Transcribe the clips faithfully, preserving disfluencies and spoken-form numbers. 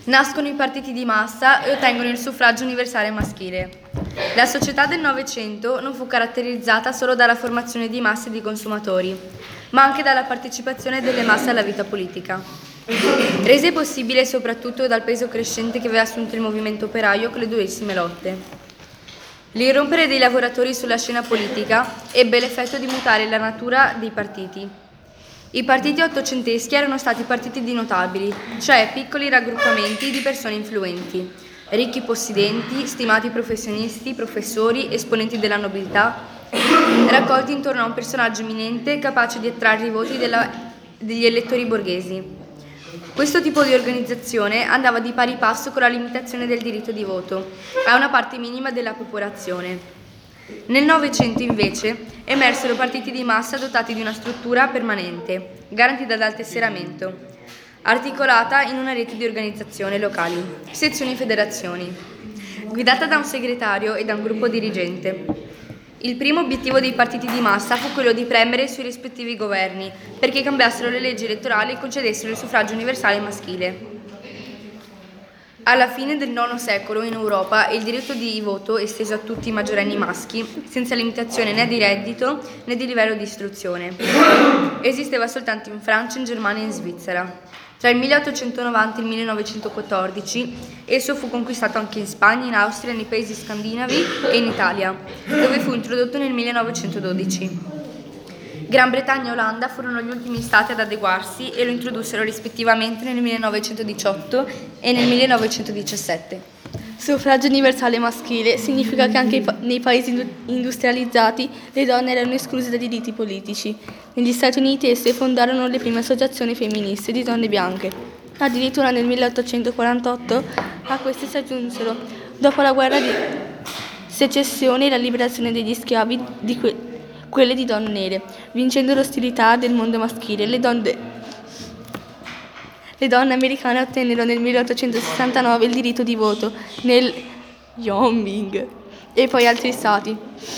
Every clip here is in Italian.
Nascono i partiti di massa e ottengono il suffragio universale maschile. La società del Novecento non fu caratterizzata solo dalla formazione di masse di consumatori, ma anche dalla partecipazione delle masse alla vita politica, rese possibile soprattutto dal peso crescente che aveva assunto il movimento operaio con le durissime lotte. L'irrompere dei lavoratori sulla scena politica ebbe l'effetto di mutare la natura dei partiti. I partiti ottocenteschi erano stati partiti di notabili, cioè piccoli raggruppamenti di persone influenti, ricchi possidenti, stimati professionisti, professori, esponenti della nobiltà, raccolti intorno a un personaggio eminente capace di attrarre i voti della, degli elettori borghesi. Questo tipo di organizzazione andava di pari passo con la limitazione del diritto di voto a una parte minima della popolazione. Nel Novecento, invece, emersero partiti di massa dotati di una struttura permanente, garantita dal tesseramento, articolata in una rete di organizzazioni locali, sezioni e federazioni, guidata da un segretario e da un gruppo dirigente. Il primo obiettivo dei partiti di massa fu quello di premere sui rispettivi governi perché cambiassero le leggi elettorali e concedessero il suffragio universale maschile. Alla fine del nono secolo in Europa il diritto di voto esteso a tutti i maggiorenni maschi, senza limitazione né di reddito né di livello di istruzione. Esisteva soltanto in Francia, in Germania e in Svizzera. Tra il milleottocentonovanta e il millenovecentoquattordici esso fu conquistato anche in Spagna, in Austria, nei paesi scandinavi e in Italia, dove fu introdotto nel millenovecentododici. Gran Bretagna e Olanda furono gli ultimi stati ad adeguarsi e lo introdussero rispettivamente nel millenovecentodiciotto e nel millenovecentodiciassette. Suffragio universale maschile significa che anche nei paesi industrializzati le donne erano escluse dai diritti politici. Negli Stati Uniti esse fondarono le prime associazioni femministe di donne bianche. Addirittura nel milleottocentoquarantotto a queste si aggiunsero, dopo la guerra di secessione e la liberazione degli schiavi, di que- quelle di donne nere, vincendo l'ostilità del mondo maschile. Le donne, le donne americane ottennero nel milleottocentosessantanove il diritto di voto nel Wyoming e poi altri stati.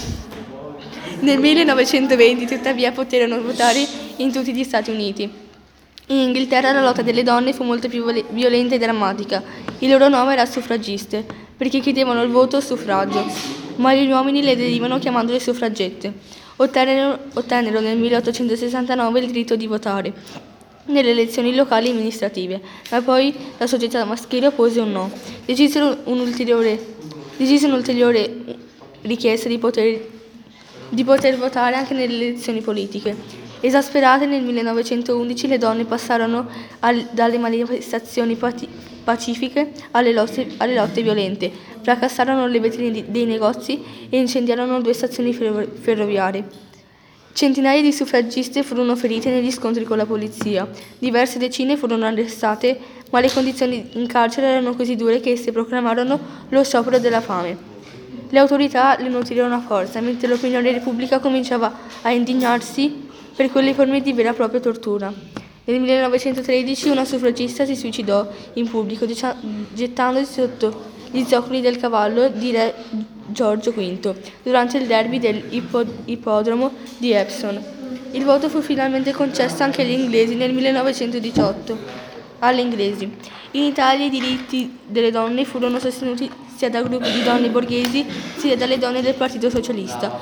Nel millenovecentoventi, tuttavia, poterono votare in tutti gli Stati Uniti. In Inghilterra la lotta delle donne fu molto più violenta e drammatica. Il loro nome era suffragiste, perché chiedevano il voto o suffragio, ma gli uomini le derivano chiamandole suffragette. Ottennero, ottennero nel milleottocentosessantanove il diritto di votare nelle elezioni locali e amministrative, ma poi la società maschile oppose un no. Decisero un'ulteriore, decise un'ulteriore richiesta di poter, di poter votare anche nelle elezioni politiche. Esasperate, nel millenovecentoundici le donne passarono al, dalle manifestazioni pati, pacifiche alle lotte, alle lotte violente, fracassarono le vetrine di, dei negozi e incendiarono due stazioni ferro, ferroviarie. Centinaia di suffragiste furono ferite negli scontri con la polizia, diverse decine furono arrestate, ma le condizioni in carcere erano così dure che esse proclamarono lo sciopero della fame. Le autorità le nutrirono a forza, mentre l'opinione pubblica cominciava a indignarsi per quelle forme di vera e propria tortura. Nel millenovecentotredici una suffragista si suicidò in pubblico gettandosi sotto gli zoccoli del cavallo di re Giorgio V durante il derby dell'ippodromo di Epsom. Il voto fu finalmente concesso anche agli inglesi nel millenovecentodiciotto. Alle inglesi. In Italia i diritti delle donne furono sostenuti sia da gruppi di donne borghesi sia dalle donne del Partito Socialista,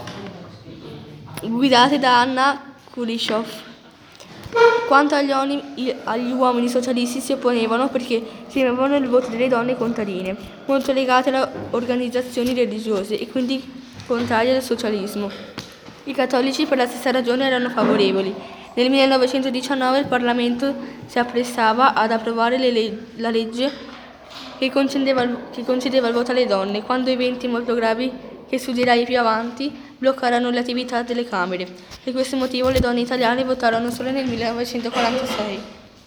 guidate da Anna Kulishov. Quanto agli, oni, agli uomini socialisti si opponevano perché temevano il voto delle donne contadine, molto legate alle organizzazioni religiose e quindi contrarie al socialismo. I cattolici per la stessa ragione erano favorevoli. Nel millenovecentodiciannove il Parlamento si apprestava ad approvare le leg- la legge che concedeva, il, che concedeva il voto alle donne, quando eventi molto gravi, che studierai più avanti, bloccarono le attività delle Camere. Per questo motivo le donne italiane votarono solo nel millenovecentoquarantasei.